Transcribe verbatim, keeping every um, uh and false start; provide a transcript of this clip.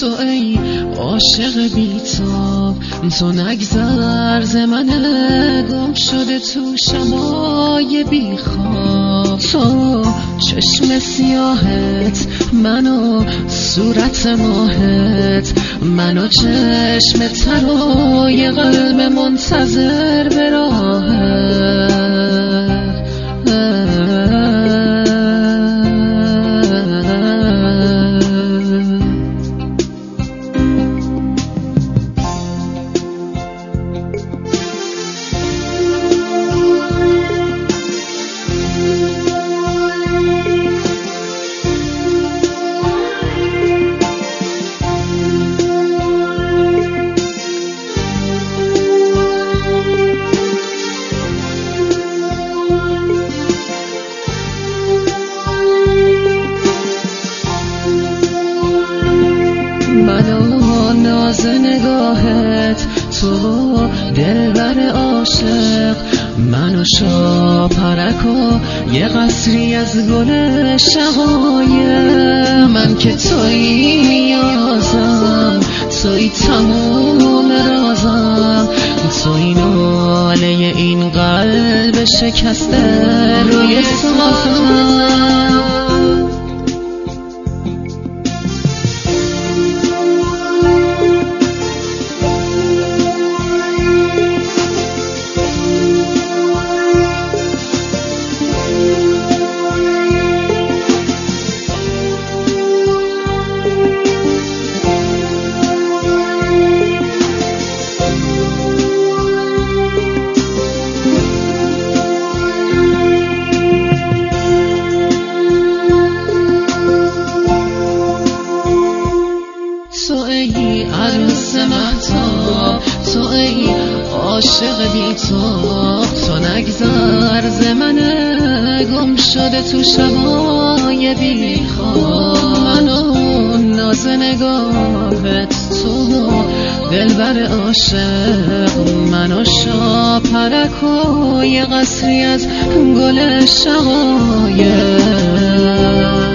تو ای عاشق بی‌تاب، تو نگذر ز من گم شده تو شبای بیخواب. تو چشم سیاهت منو، صورت ماهت منو، چشم ترای قلب منتظر به راهت. منو ناز نگاهت، تو دلبر عاشق منو، شاپرک و یه قصری از گل شقایق. من که توی نیازم، توی تموم رازم، توی ناله این قلب شکسته روی صافم. تو ای عروس مهتاب، تو ای عاشق بی‌تاب، تو نگذر ز من گم شده تو شبای بیخواب. منو ناز نگاهت، تو دلبر عاشق منو، شاپرک و یه قصری از گل شقایق.